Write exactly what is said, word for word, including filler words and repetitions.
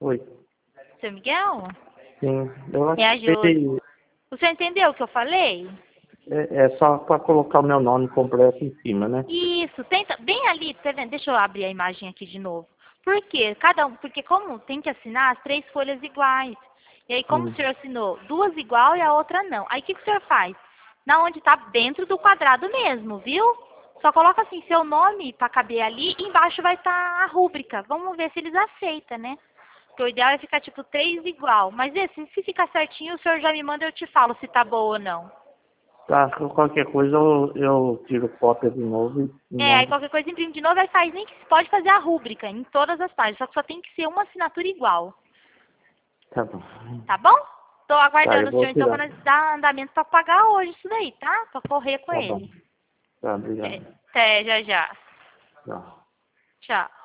Oi. Seu Miguel? Sim, eu É a achei. Josi. Você entendeu o que eu falei? É, é só para colocar o meu nome completo em cima, né? Isso, tenta, bem ali, tá vendo? Deixa eu abrir a imagem aqui de novo. Por quê? Cada um, porque como tem que assinar as três folhas iguais. E aí, como o Hum, senhor assinou duas igual e a outra não. Aí, o que, que o senhor faz? Na onde está dentro do quadrado mesmo, viu? Só coloca assim, seu nome para caber ali e embaixo vai estar a rúbrica. Vamos ver se eles aceitam, né? Porque o ideal é ficar tipo três igual. Mas esse, se ficar certinho, o senhor já me manda e eu te falo se tá boa ou não. tá, qualquer coisa eu, eu tiro cópia de novo e É, aí mando. qualquer coisa imprime de novo, aí faz nem que se pode fazer a rúbrica em todas as páginas, só que só tem que ser uma assinatura igual, Tá bom. tá bom? Tô Tá, aguardando eu o senhor vou então tirar. para nós dar andamento para pagar hoje isso daí, tá? Pra correr com Tá bom. ele. Tá, Até, obrigado. até já já. Tchau. Tchau.